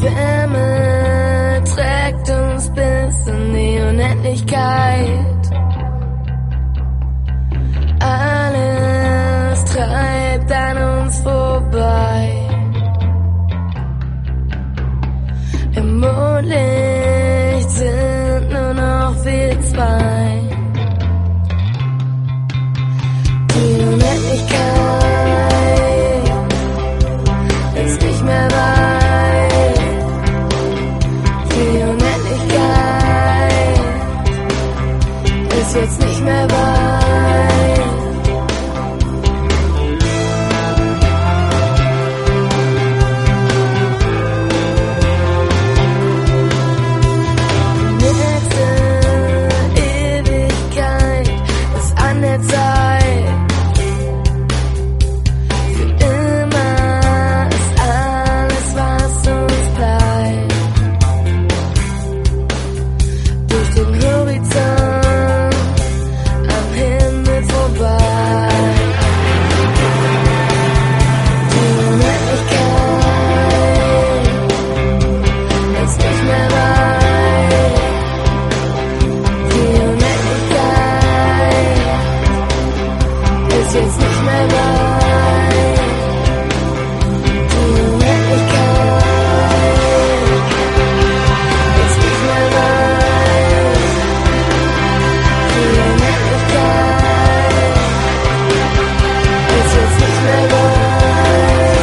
Wärme trägt uns bis in die Unendlichkeit. Alles treibt an uns vorbei. Im Mondlicht sind nur noch wir zwei. Die Unendlichkeit ist nicht mehr weit. Die Unendlichkeit ist jetzt nicht mehr weit. Nächste Ewigkeit ist an der Zeit. Jetzt nicht mehr weit. Die Unendlichkeit ist nicht mehr weit. Die Unendlichkeit ist jetzt nicht mehr weit.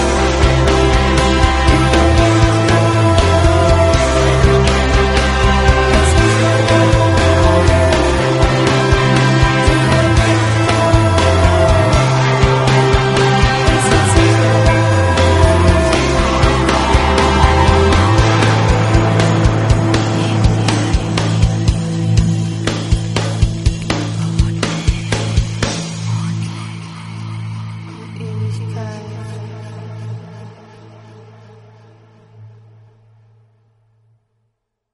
Ewigkeit.